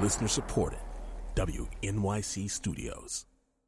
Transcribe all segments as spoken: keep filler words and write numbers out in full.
Listener supported. W N Y C Studios.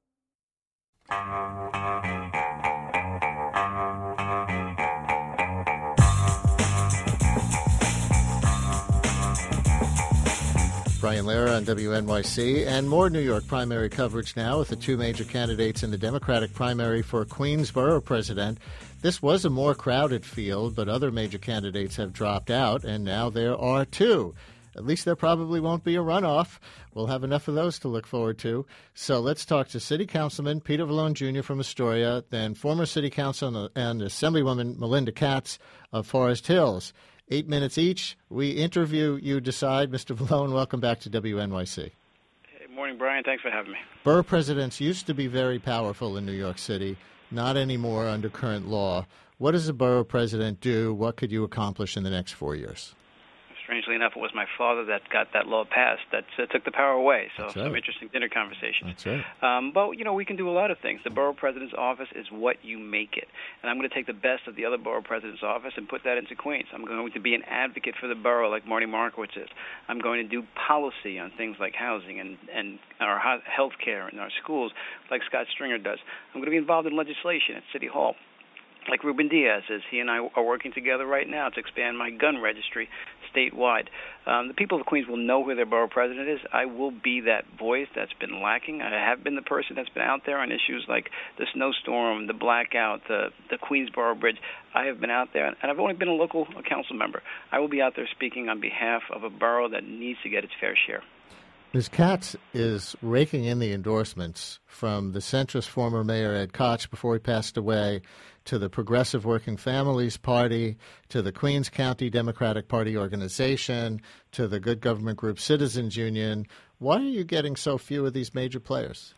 Brian Lehrer on W N Y C, and more New York primary coverage now with the two major candidates in the Democratic primary for Queens Borough President. This was a more crowded field, but other major candidates have dropped out, and now there are two. At least there probably won't be a runoff. We'll have enough of those to look forward to. So let's talk to City Councilman Peter Vallone Junior from Astoria, then former City Council and Assemblywoman Melinda Katz of Forest Hills. Eight minutes each. We interview, you decide. Mister Vallone, welcome back to W N Y C. Good morning, Brian. Thanks for having me. Borough presidents used to be very powerful in New York City, not anymore under current law. What does a borough president do? What could you accomplish in the next four years? Strangely enough, it was my father that got that law passed that uh, took the power away. So That's right. Some interesting dinner conversations. That's right. Um, but, you know, we can do a lot of things. The borough president's office is what you make it. And I'm going to take the best of the other borough president's office and put that into Queens. I'm going to be an advocate for the borough like Marty Markowitz is. I'm going to do policy on things like housing and, and our health care and our schools like Scott Stringer does. I'm going to be involved in legislation at City Hall, like Ruben Diaz is. He and I are working together right now to expand my gun registry statewide. Um, the people of Queens will know who their borough president is. I will be that voice that's been lacking. I have been the person that's been out there on issues like the snowstorm, the blackout, the, the Queensboro Bridge. I have been out there, and I've only been a local council member. I will be out there speaking on behalf of a borough that needs to get its fair share. Miz Katz is raking in the endorsements from the centrist former Mayor Ed Koch before he passed away, to the Progressive Working Families Party, to the Queens County Democratic Party organization, to the good government group Citizens Union. Why are you getting so few of these major players?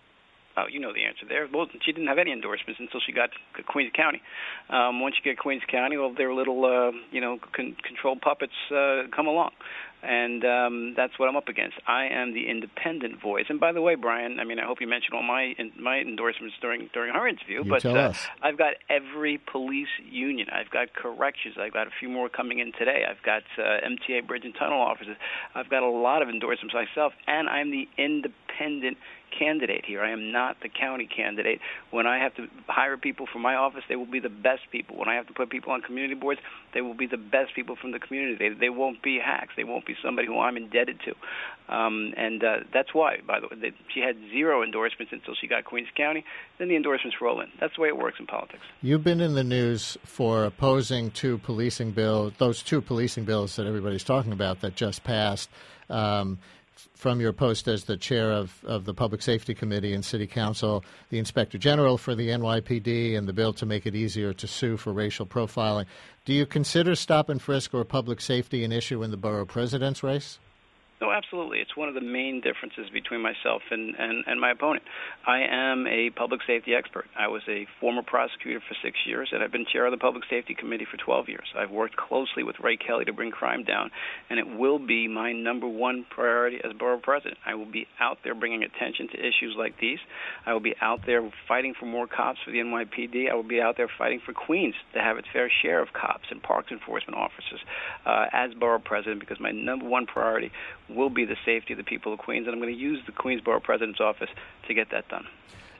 Oh, you know the answer there. Well, she didn't have any endorsements until she got to Queens County. Um, once you get Queens County, well, their little, uh, you know, con- control puppets uh, come along. And um, that's what I'm up against. I am the independent voice. And by the way, Brian, I mean, I hope you mentioned all my in, my endorsements during during our interview. You but tell uh, us. I've got every police union. I've got corrections. I've got a few more coming in today. I've got uh, M T A bridge and tunnel officers. I've got a lot of endorsements myself, and I'm the independent candidate here. I am not the county candidate. When I have to hire people for my office, they will be the best people. When I have to put people on community boards, they will be the best people from the community. They, they won't be hacks. They won't be somebody who I'm indebted to. Um, and uh, that's why, by the way, they, she had zero endorsements until she got Queens County. Then the endorsements roll in. That's the way it works in politics. You've been in the news for opposing two policing bills, those two policing bills that everybody's talking about that just passed. Um, From your post as the chair of, of the Public Safety Committee in City Council, the Inspector General for the N Y P D, and the bill to make it easier to sue for racial profiling. Do you consider stop and frisk or public safety an issue in the borough president's race? No, absolutely. It's one of the main differences between myself and, and, and my opponent. I am a public safety expert. I was a former prosecutor for six years, and I've been chair of the Public Safety Committee for twelve years. I've worked closely with Ray Kelly to bring crime down, and it will be my number one priority as borough president. I will be out there bringing attention to issues like these. I will be out there fighting for more cops for the N Y P D. I will be out there fighting for Queens to have its fair share of cops and parks enforcement officers uh, as borough president, because my number one priority will be the safety of the people of Queens, and I'm going to use the Queens Borough President's office to get that done.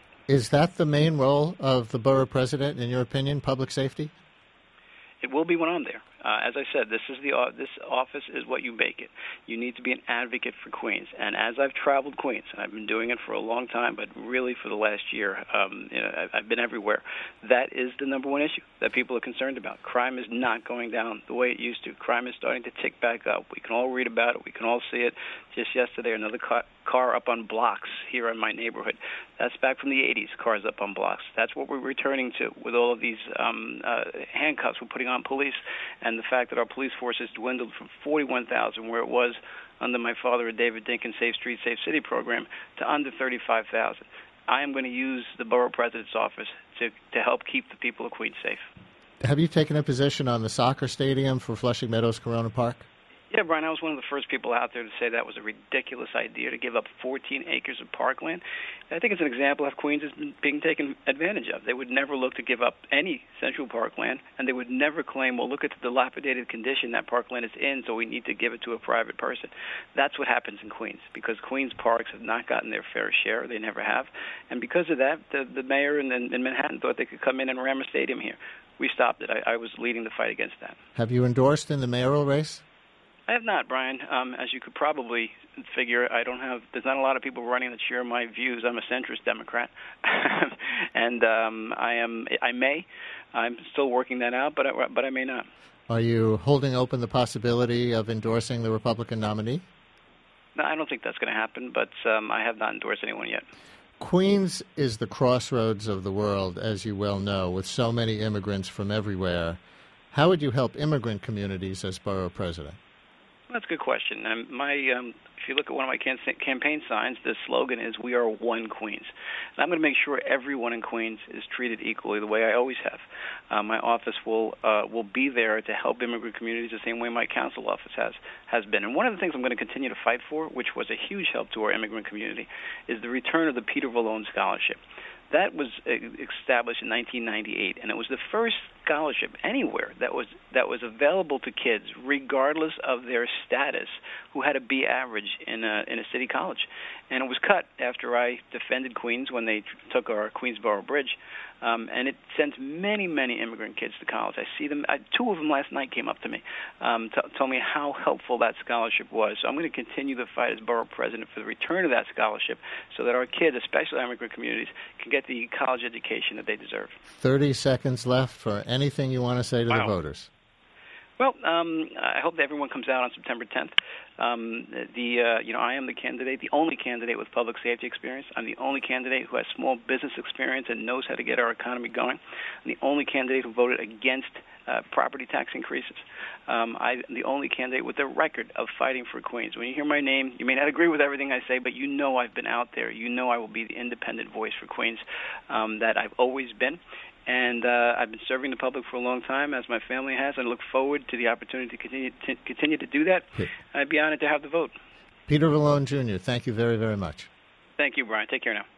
Is that the main role of the borough president, in your opinion, public safety? It will be when I'm there. Uh, as I said, this is the uh, this office is what you make it. You need to be an advocate for Queens. And as I've traveled Queens, and I've been doing it for a long time, but really for the last year, um, you know, I've, I've been everywhere. That is the number one issue that people are concerned about. Crime is not going down the way it used to. Crime is starting to tick back up. We can all read about it. We can all see it. Just yesterday, another car, car up on blocks here in my neighborhood. That's back from the eighties, cars up on blocks. That's what we're returning to with all of these um, uh, handcuffs we're putting on police, and the fact that our police force has dwindled from forty-one thousand, where it was under my father, David Dinkins' Safe Street, Safe City program, to under thirty-five thousand. I am going to use the borough president's office to, to help keep the people of Queens safe. Have you taken a position on the soccer stadium for Flushing Meadows Corona Park? Yeah, Brian, I was one of the first people out there to say that was a ridiculous idea to give up fourteen acres of parkland. I think it's an example of Queens is being taken advantage of. They would never look to give up any Central Parkland, and they would never claim, well, look at the dilapidated condition that parkland is in, so we need to give it to a private person. That's what happens in Queens, because Queens parks have not gotten their fair share. They never have. And because of that, the, the mayor in, in Manhattan thought they could come in and ram a stadium here. We stopped it. I, I was leading the fight against that. Have you endorsed in the mayoral race? I have not, Brian. Um, as you could probably figure, I don't have. There's not a lot of people running that share my views. I'm a centrist Democrat, and um, I am. I may. I'm still working that out, but I, but I may not. Are you holding open the possibility of endorsing the Republican nominee? No, I don't think that's going to happen, but um, I have not endorsed anyone yet. Queens is the crossroads of the world, as you well know, with so many immigrants from everywhere. How would you help immigrant communities as borough president? That's a good question. Um, my, um, if you look at one of my can- campaign signs, the slogan is "We are one Queens." And I'm going to make sure everyone in Queens is treated equally, the way I always have. Uh, my office will uh, will be there to help immigrant communities the same way my council office has has been. And one of the things I'm going to continue to fight for, which was a huge help to our immigrant community, is the return of the Peter Vallone Scholarship. That was established in nineteen ninety-eight, and it was the first scholarship anywhere that was that was available to kids, regardless of their status, who had a B average in a in a city college. And it was cut after I defended Queens when they took our Queensboro Bridge, um, and it sent many, many immigrant kids to college. I see them. I, two of them last night came up to me, um, t- told me how helpful that scholarship was. So I'm going to continue the fight as borough president for the return of that scholarship, so that our kids, especially immigrant communities, can get the college education that they deserve. Thirty seconds left for anything you want to say to wow. the voters. Well, um, I hope that everyone comes out on September tenth. Um, the uh, you know I am the candidate, the only candidate with public safety experience. I'm the only candidate who has small business experience and knows how to get our economy going. I'm the only candidate who voted against uh, property tax increases. Um, I'm the only candidate with a record of fighting for Queens. When you hear my name, you may not agree with everything I say, but you know I've been out there. You know I will be the independent voice for Queens um, that I've always been. And uh, I've been serving the public for a long time, as my family has. I look forward to the opportunity to continue to, continue to do that. I'd be honored to have the vote. Peter Vallone, Junior, thank you very, very much. Thank you, Brian. Take care now.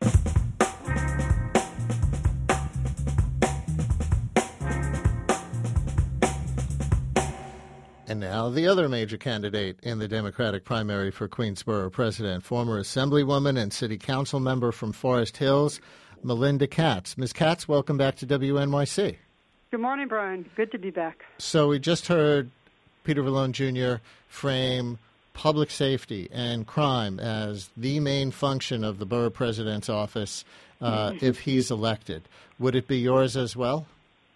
And now the other major candidate in the Democratic primary for Queensboro president, former Assemblywoman and City Council member from Forest Hills, Melinda Katz. Miz Katz, welcome back to W N Y C. Good morning, Brian. Good to be back. So we just heard Peter Vallone, Junior frame public safety and crime as the main function of the borough president's office uh, if he's elected. Would it be yours as well?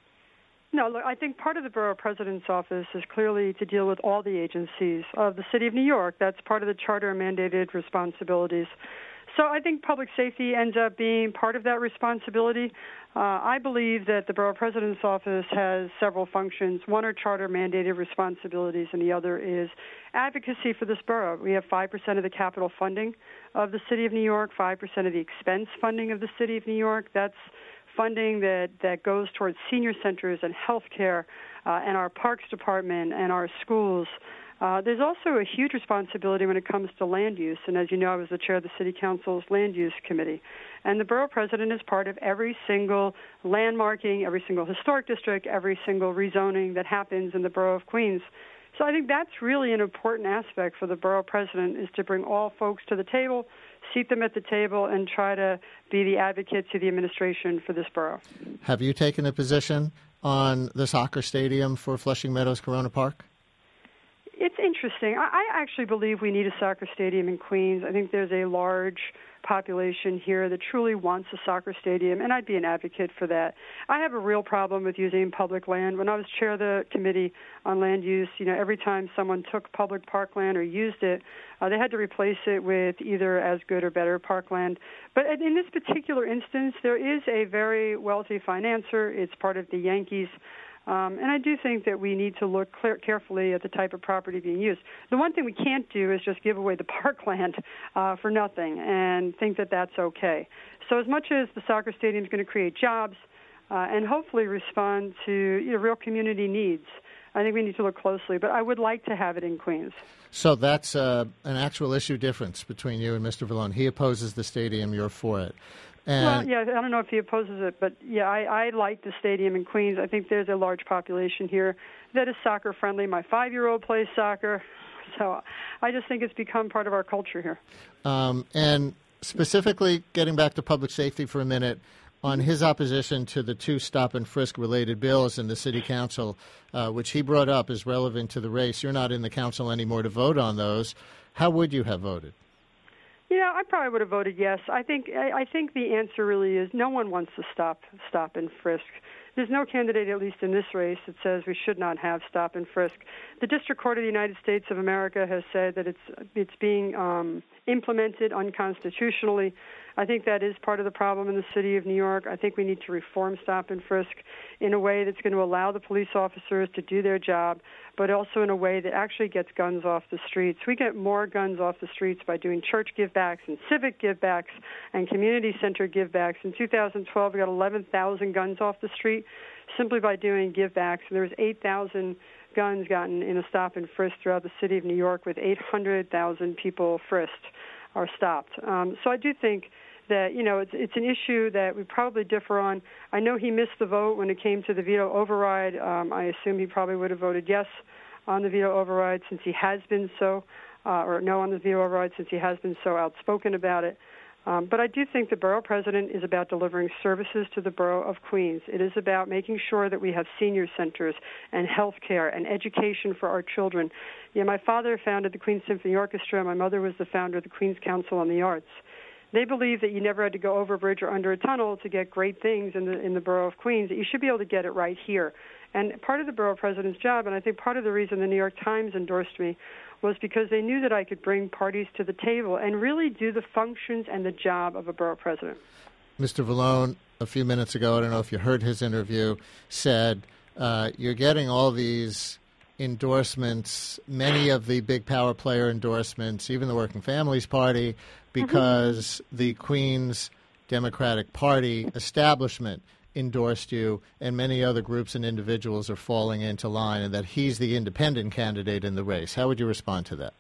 No, look, I think part of the borough president's office is clearly to deal with all the agencies of the city of New York. That's part of the charter mandated responsibilities. So I think public safety ends up being part of that responsibility. Uh, I believe that the borough president's office has several functions. One are charter-mandated responsibilities, and the other is advocacy for this borough. We have five percent of the capital funding of the city of New York, five percent of the expense funding of the city of New York. That's funding that, that goes towards senior centers and health care uh, and our parks department and our schools. Uh, there's also a huge responsibility when it comes to land use, and as you know, I was the chair of the City Council's Land Use Committee. And the borough president is part of every single landmarking, every single historic district, every single rezoning that happens in the borough of Queens. So I think that's really an important aspect for the borough president, is to bring all folks to the table, seat them at the table, and try to be the advocate to the administration for this borough. Have you taken a position on the soccer stadium for Flushing Meadows Corona Park? It's interesting. I actually believe we need a soccer stadium in Queens. I think there's a large population here that truly wants a soccer stadium, and I'd be an advocate for that. I have a real problem with using public land. When I was chair of the committee on land use, you know, every time someone took public parkland or used it, uh, they had to replace it with either as good or better parkland. But in this particular instance, there is a very wealthy financier. It's part of the Yankees. Um, and I do think that we need to look clear, carefully at the type of property being used. The one thing we can't do is just give away the parkland uh, for nothing and think that that's okay. So as much as the soccer stadium is going to create jobs uh, and hopefully respond to you know, real community needs, I think we need to look closely. But I would like to have it in Queens. So that's uh, an actual issue difference between you and Mister Vallone. He opposes the stadium. You're for it. And well, yeah, I don't know if he opposes it, but yeah, I, I like the stadium in Queens. I think there's a large population here that is soccer friendly. My five-year-old plays soccer, so I just think it's become part of our culture here. Um, and specifically, getting back to public safety for a minute, on his opposition to the two stop and frisk related bills in the city council, uh, which he brought up as relevant to the race. You're not in the council anymore to vote on those. How would you have voted? You know, I probably would have voted yes. I think I, I think the answer really is no one wants to stop stop and frisk. There's no candidate, at least in this race, that says we should not have stop and frisk. The District Court of the United States of America has said that it's it's being um, implemented unconstitutionally. I think that is part of the problem in the city of New York. I think we need to reform stop and frisk in a way that's going to allow the police officers to do their job, but also in a way that actually gets guns off the streets. We get more guns off the streets by doing church givebacks and civic givebacks and community center givebacks. In two thousand twelve, we got eleven thousand guns off the street simply by doing givebacks. There was eight thousand guns gotten in a stop and frisk throughout the city of New York, with eight hundred thousand people frisked or stopped. Um, so I do think that, you know, it's, it's an issue that we probably differ on. I know he missed the vote when it came to the veto override. Um, I assume he probably would have voted yes on the veto override since he has been so, uh, or no on the veto override since he has been so outspoken about it. Um, but I do think the borough president is about delivering services to the borough of Queens. It is about making sure that we have senior centers and health care and education for our children. Yeah, my father founded the Queens Symphony Orchestra. My mother was the founder of the Queens Council on the Arts. They believe that you never had to go over a bridge or under a tunnel to get great things in the in the borough of Queens, that you should be able to get it right here. And part of the borough president's job, and I think part of the reason the New York Times endorsed me, was because they knew that I could bring parties to the table and really do the functions and the job of a borough president. Mister Vallone, a few minutes ago, I don't know if you heard his interview, said uh, you're getting all these endorsements, many of the big power player endorsements, even the Working Families Party, because mm-hmm. the Queens Democratic Party establishment endorsed you, and many other groups and individuals are falling into line, and that he's the independent candidate in the race. How would you respond to that?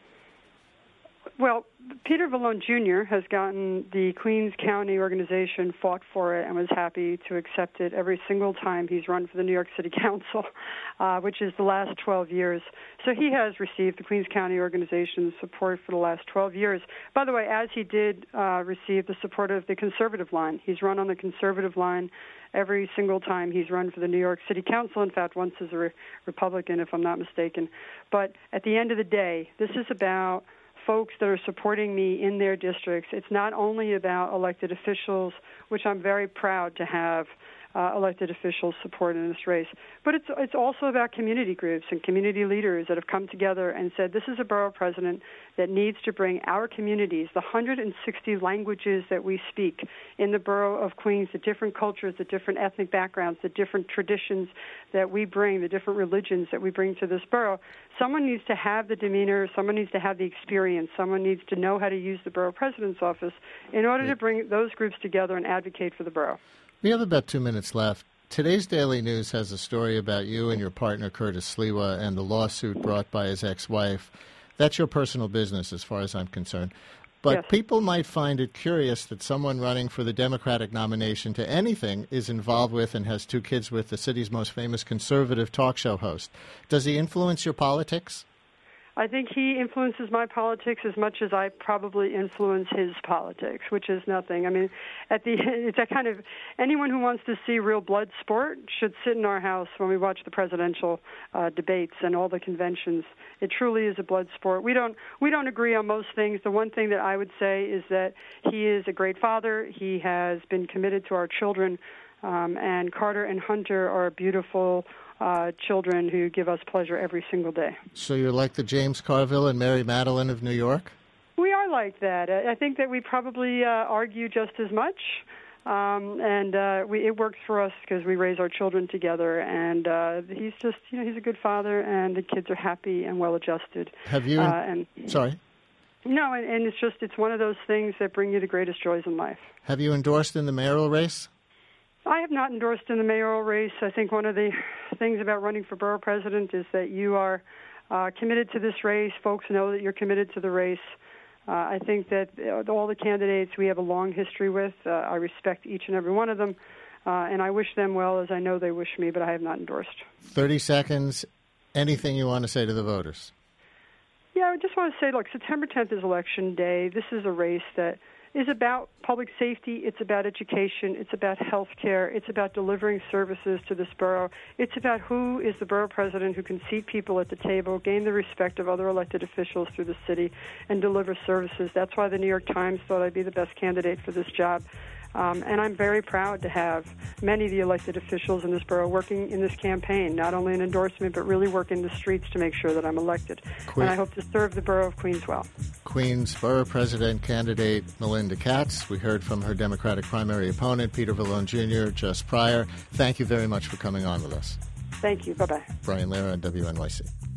Well, Peter Vallone Junior has gotten the Queens County organization, fought for it, and was happy to accept it every single time he's run for the New York City Council, uh, which is the last twelve years. So he has received the Queens County organization's support for the last twelve years. By the way, as he did uh, receive the support of the conservative line. He's run on the conservative line every single time he's run for the New York City Council, in fact, once as a re- Republican, if I'm not mistaken. But at the end of the day, this is about folks that are supporting me in their districts. It's not only about elected officials, which I'm very proud to have uh, elected officials support in this race, but it's it's also about community groups and community leaders that have come together and said this is a borough president that needs to bring our communities, the one hundred sixty languages that we speak in the borough of Queens, the different cultures, the different ethnic backgrounds, the different traditions that we bring, the different religions that we bring to this borough. Someone needs to have the demeanor, someone needs to have the experience, someone needs to know how to use the borough president's office in order to bring those groups together and advocate for the borough. We have about two minutes left. Today's Daily News has a story about you and your partner, Curtis Sliwa, and the lawsuit brought by his ex-wife. That's your personal business as far as I'm concerned. But yes. People might find it curious that someone running for the Democratic nomination to anything is involved with and has two kids with the city's most famous conservative talk show host. Does he influence your politics? I think he influences my politics as much as I probably influence his politics, which is nothing. I mean, at the it's a kind of anyone who wants to see real blood sport should sit in our house when we watch the presidential uh, debates and all the conventions. It truly is a blood sport. We don't we don't agree on most things. The one thing that I would say is that he is a great father. He has been committed to our children, um, and Carter and Hunter are beautiful Uh, children who give us pleasure every single day. So you're like the James Carville and Mary Madeline of New York? We are like that. I think that we probably uh, argue just as much, um, and uh, we, it works for us because we raise our children together, and uh, he's just, you know, he's a good father, and the kids are happy and well-adjusted. Have you... Uh, and, sorry? No, and, and it's just, it's one of those things that bring you the greatest joys in life. Have you endorsed in the mayoral race? I have not endorsed in the mayoral race. I think one of the things about running for borough president is that you are uh, committed to this race. Folks know that you're committed to the race. Uh, I think that all the candidates we have a long history with. Uh, I respect each and every one of them, uh, and I wish them well as I know they wish me, but I have not endorsed. thirty seconds. Anything you want to say to the voters? Yeah, I just want to say, look, September tenth is Election Day. This is a race that is about public safety. It's about education. It's about health care. It's about delivering services to this borough. It's about who is the borough president who can seat people at the table, gain the respect of other elected officials through the city, and deliver services. That's why the New York Times thought I'd be the best candidate for this job. Um, and I'm very proud to have many of the elected officials in this borough working in this campaign, not only an endorsement, but really working the streets to make sure that I'm elected. Queen, and I hope to serve the borough of Queens well. Queens Borough President candidate Melinda Katz. We heard from her Democratic primary opponent, Peter Vallone Junior, just prior. Thank you very much for coming on with us. Thank you. Bye-bye. Brian Lehrer on W N Y C.